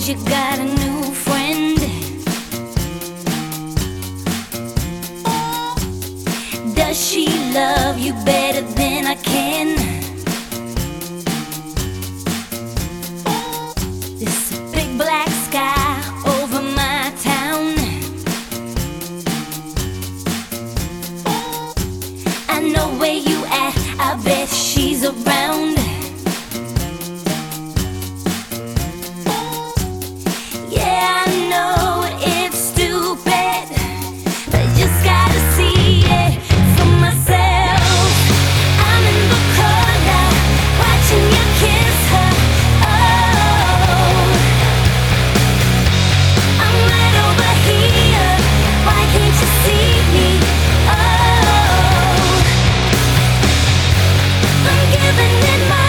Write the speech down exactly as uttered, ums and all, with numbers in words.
you got a new friend. Does she love you better than I can? This big black sky over my town, I know where you at, I bet she's around. Yeah, I know it's stupid, but I just gotta see it for myself. I'm in the corner, watching you kiss her. Oh, I'm right over here, why can't you see me? Oh, I'm giving it my